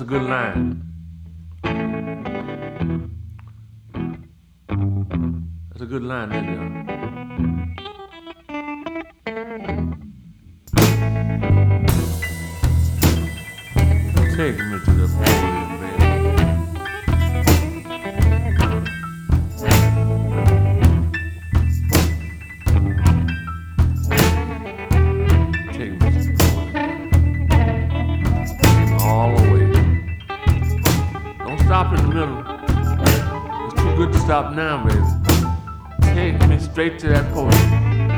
good line. That's a good line, isn't it? Take me to the podium, baby. Take me to the podium. Take me all the way. Don't stop in the middle. It's too good to stop now, baby. Take me straight to that podium.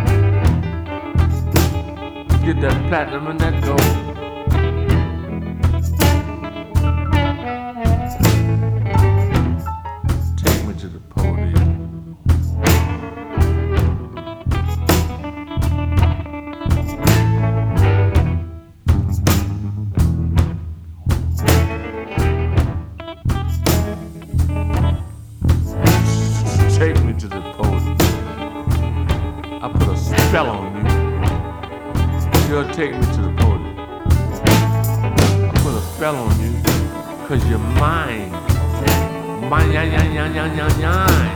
Get that platinum and that gold. Take me to the podium. Take me to the podium. I put a spell on you. You'll take me to the podium. I put a spell on you, cause you're mine. Mine, mine.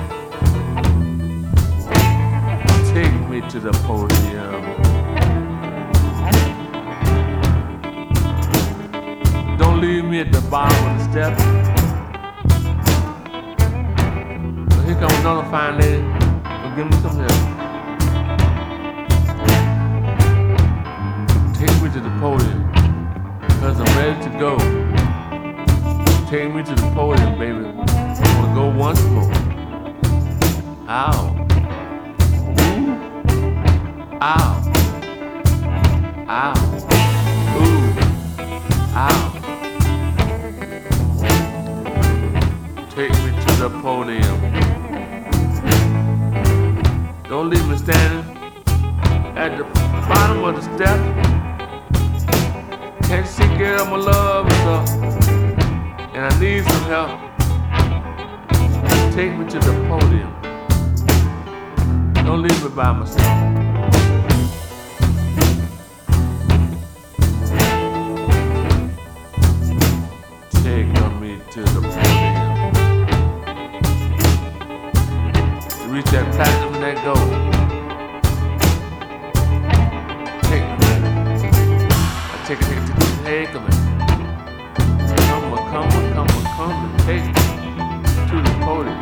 Take me to the podium. Don't leave me at the bottom of the steps. Here comes another fine lady. Well, give me some help. Take me to the podium, cause I'm ready to go. Take me to the podium, baby. I wanna go once more. Ow. Ooh. Ow. Ow. Ooh. Ow. Take me to the podium. Don't leave me standing at the bottom of the step. Can't see, girl, my love is up, and I need some help. Take me to the podium. Don't leave me by myself. Take me to the podium. To reach that platinum and that gold. Take me. Take it. Hey, come on. Come and take me to the podium.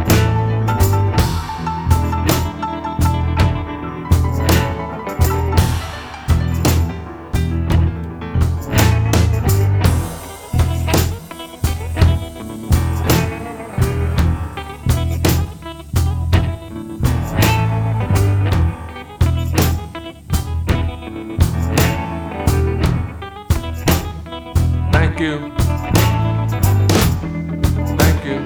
Thank you. Thank you.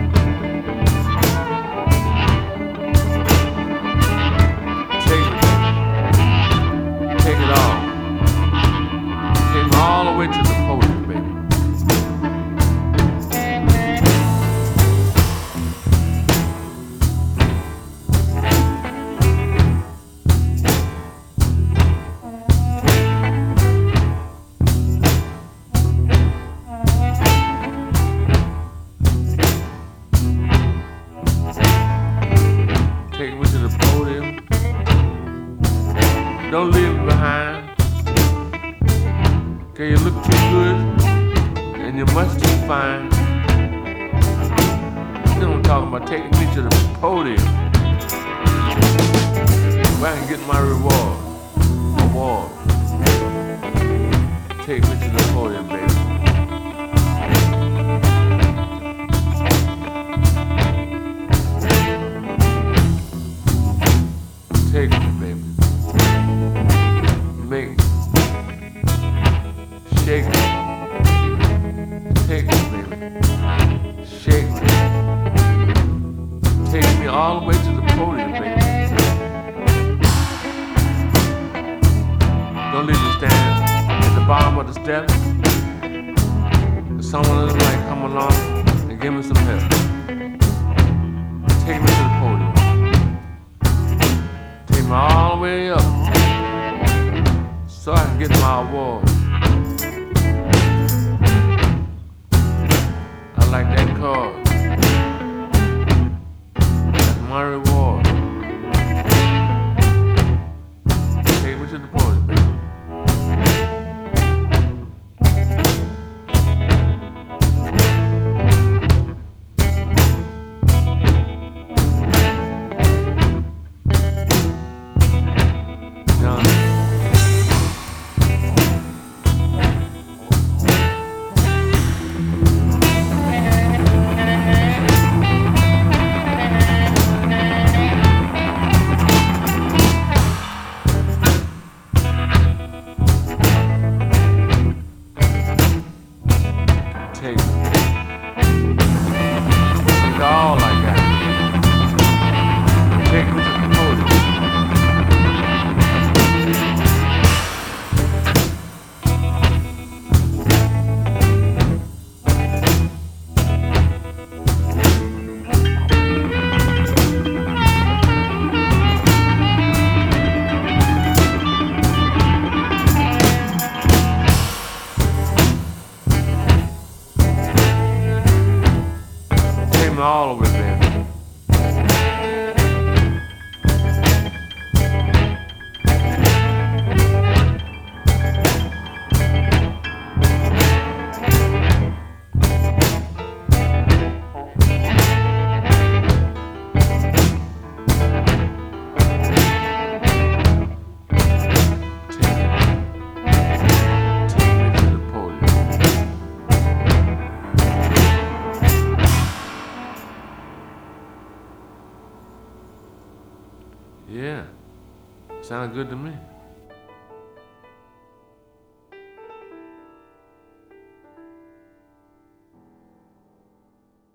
Take it. Take it all. Take me all the way to the podium, baby. Take me to the podium. Don't leave me behind. Cause you look too good and you're much too fine. You know what I'm talking about, taking me to the podium where I can get my reward. Take me to the podium, baby. Take me, baby. Make me. Shake me. Take me, baby. Shake me. Take me all the way to the podium, baby. Don't leave me standing at the bottom of the steps. If someone else might come along and give me some help. Take me to the podium. All the way up so I can get my award. because that's my reward. Take me to the podium, baby. Take it. It's all I got. Take me to the podium. Take me all over, baby. Yeah, sounded good to me.